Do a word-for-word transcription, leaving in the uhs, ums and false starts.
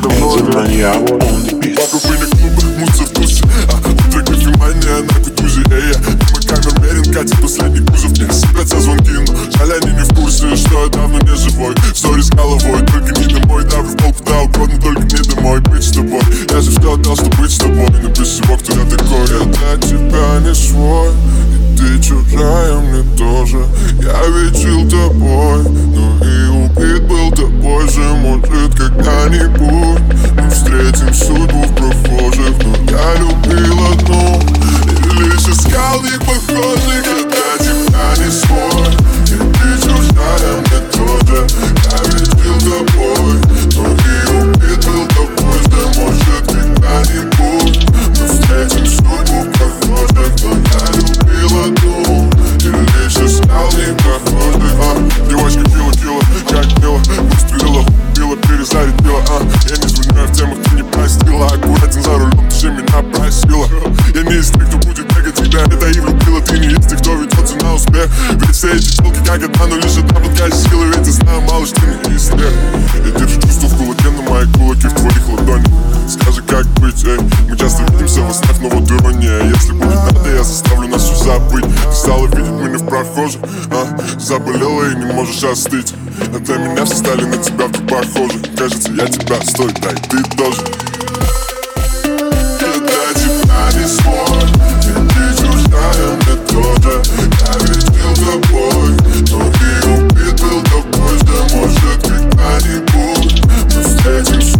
Видел маньяк, он не пить. Вокруг были клубы, мутся в тусе, а утро кофемания на кутюзе. Эй, я мимо камер мерен, катит последний кузов. Мне сыпятся звонки, но жаль они не в курсе, что я давно не живой. Сторис головой, только не домой, давлю в пол куда угодно, только не домой. Быть с тобой, я же все отдал, чтобы быть с тобой. Но без всего, кто я такой, я для тебя не свой. И ты чужая мне тоже. Я ведь жил тобой, но и убит был тобой же. Может когда-нибудь мы встретим судьбу в прохожих, но я любил одну и лишь искал них похожих. Я для тебя не свой, и ты чужая мне тоже. Я ведь жил тобой, но и убит был тобой же. Может когда-нибудь мы встретим судьбу в прохожих, но я любил одну и лишь искал них похожих. А, девочка пила-пила, как пила, выстрелила, убила, перезарядила. А, я не звоню в темах, ты не простила. Аккуратен за рулем, ты же меня просила. Я не из тех, кто будет бегать тебя. Это и влюбила, ты не из тех, кто ведется на успех. Ведь все эти челки как одна, но лишь одна подкаст силы. Ведь я знаю, малыш, ты не из тех. Я держу чувство в кулаке, но мои кулаки в твоих ладонях. Скажи, как быть, эй. Мы часто видимся во снах, но вот ирония. Если будет надо, я заставлю нас все забыть. Ты стала видеть меня в прохожих, а? Заболела и не можешь остыть. А для меня все стали на тебя вдруг похожи. Кажется, я тебя стою, да и ты тоже. Я для тебя не свой, и ты чужая мне тоже. Я ведь жил тобой, но и убит был тобой же. Может когда-нибудь мы встретимся